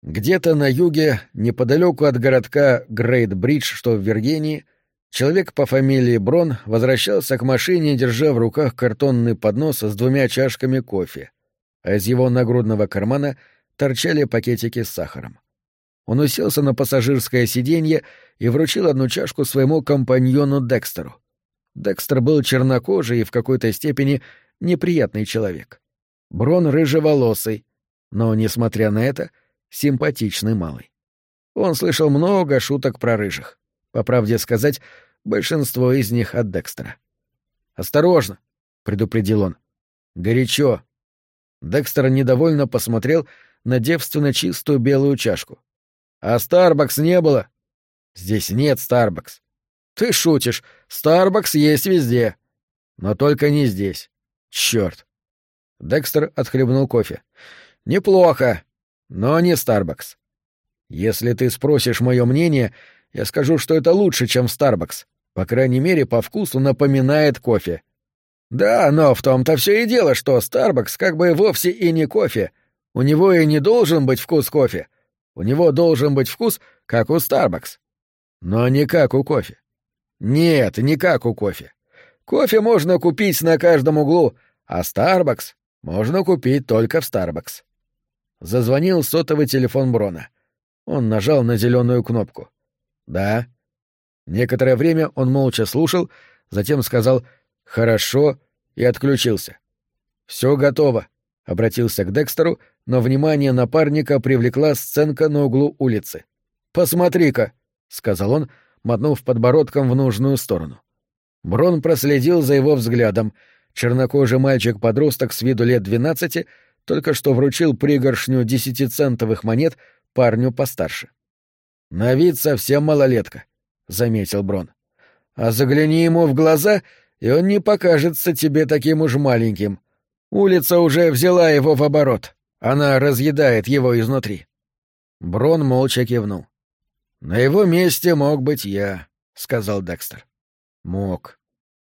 Где-то на юге, неподалеку от городка Грейт-Бридж, что в Виргинии, человек по фамилии Брон возвращался к машине, держа в руках картонный поднос с 2 чашками кофе, а из его нагрудного кармана торчали пакетики с сахаром. Он уселся на пассажирское сиденье и вручил 1 чашку своему компаньону Декстеру. Декстер был чернокожий и в какой-то степени неприятный человек. Брон рыжеволосый, но, несмотря на это, симпатичный малый. Он слышал много шуток про рыжих. По правде сказать, большинство из них от Декстера. «Осторожно!» — предупредил он. «Горячо!» Декстер недовольно посмотрел на девственно чистую белую чашку. «А Старбакс не было?» «Здесь нет Старбакс». «Ты шутишь. Старбакс есть везде. Но только не здесь. Чёрт!» Декстер отхлебнул кофе. «Неплохо, но не Старбакс. Если ты спросишь мое мнение, я скажу, что это лучше, чем Старбакс. По крайней мере, по вкусу напоминает кофе». «Да, но в том-то все и дело, что Старбакс как бы вовсе и не кофе. У него и не должен быть вкус кофе. У него должен быть вкус, как у Старбакс. Но не как у кофе. Нет, не как у кофе. Кофе можно купить на каждом углу, а Старбакс можно купить только в Старбакс». Зазвонил сотовый телефон Брона. Он нажал на зеленую кнопку. «Да». Некоторое время он молча слушал, затем сказал «хорошо» и отключился. «Все готово», — обратился к Декстеру, но внимание напарника привлекла сценка на углу улицы. «Посмотри-ка», — сказал он, мотнув подбородком в нужную сторону. Брон проследил за его взглядом. Чернокожий мальчик-подросток с виду лет 12 только что вручил пригоршню 10-центовых монет парню постарше. «На вид совсем малолетка», — заметил Брон. «А загляни ему в глаза, и он не покажется тебе таким уж маленьким. Улица уже взяла его в оборот. Она разъедает его изнутри». Брон молча кивнул. «На его месте мог быть я», — сказал Декстер. «Мог.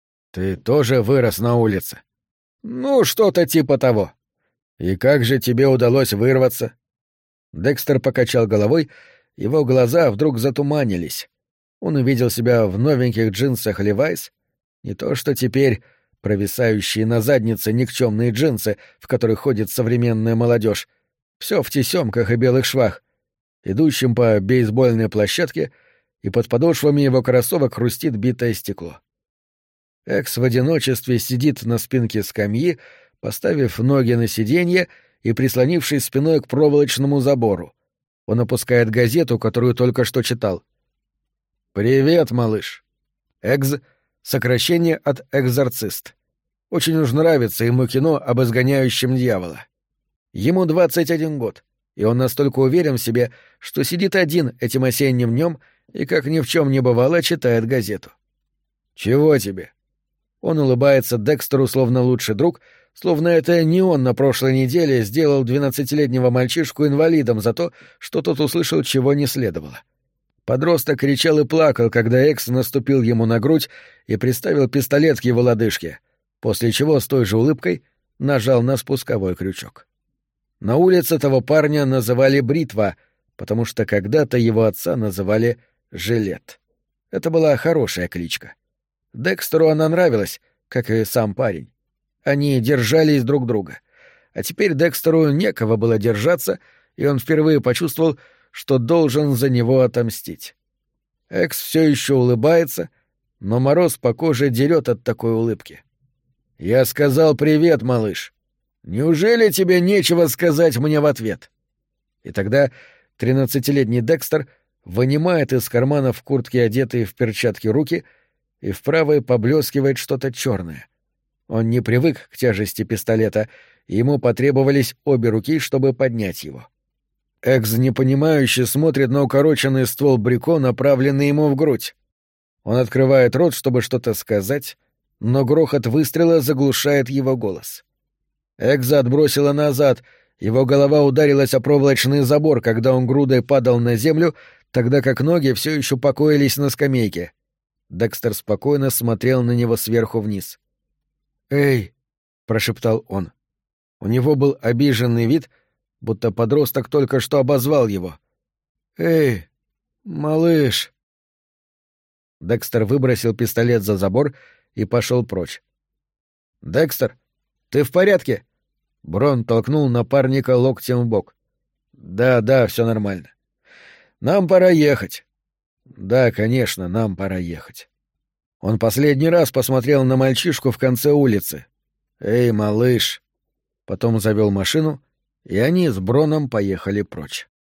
Ты тоже вырос на улице?» «Ну, что-то типа того». «И как же тебе удалось вырваться?» Декстер покачал головой, его глаза вдруг затуманились. Он увидел себя в новеньких джинсах «Левайс», не то что теперь провисающие на заднице никчемные джинсы, в которых ходит современная молодежь, все в тесемках и белых швах, идущим по бейсбольной площадке, и под подошвами его кроссовок хрустит битое стекло. Экс в одиночестве сидит на спинке скамьи, поставив ноги на сиденье и прислонившись спиной к проволочному забору. Он опускает газету, которую только что читал. «Привет, малыш». Экс — сокращение от «экзорцист». Очень уж нравится ему кино об изгоняющем дьявола. Ему 21 год, и он настолько уверен в себе, что сидит один этим осенним днем и, как ни в чем не бывало, читает газету. «Чего тебе?» Он улыбается Декстеру словно лучший друг, словно это не он на прошлой неделе сделал 12-летнего мальчишку инвалидом за то, что тот услышал, чего не следовало. Подросток кричал и плакал, когда Экс наступил ему на грудь и приставил пистолет к его лодыжке, после чего с той же улыбкой нажал на спусковой крючок. На улице того парня называли «Бритва», потому что когда-то его отца называли «Жилет». Это была хорошая кличка. Декстеру она нравилась, как и сам парень. Они держались друг друга. А теперь Декстеру некого было держаться, и он впервые почувствовал, что должен за него отомстить. Экс все еще улыбается, но мороз по коже дерет от такой улыбки. «Я сказал привет, малыш. Неужели тебе нечего сказать мне в ответ?» И тогда 13-летний Декстер вынимает из карманов куртки, одетые в перчатки, руки, и в правой поблескивает что-то черное. Он не привык к тяжести пистолета, и ему потребовались обе руки, чтобы поднять его. Экс непонимающе смотрит на укороченный ствол Брико, направленный ему в грудь. Он открывает рот, чтобы что-то сказать, но грохот выстрела заглушает его голос. Экса отбросило назад, его голова ударилась о проволочный забор, когда он грудой падал на землю, тогда как ноги все еще покоились на скамейке. Декстер спокойно смотрел на него сверху вниз. «Эй!» — прошептал он. У него был обиженный вид, будто подросток только что обозвал его. «Эй, малыш!» Декстер выбросил пистолет за забор и пошел прочь. «Декстер, ты в порядке?» Брон толкнул напарника локтем в бок. «Да, все нормально. Нам пора ехать». «Да, конечно, нам пора ехать». Он последний раз посмотрел на мальчишку в конце улицы. «Эй, малыш!» Потом завел машину, и они с Броном поехали прочь.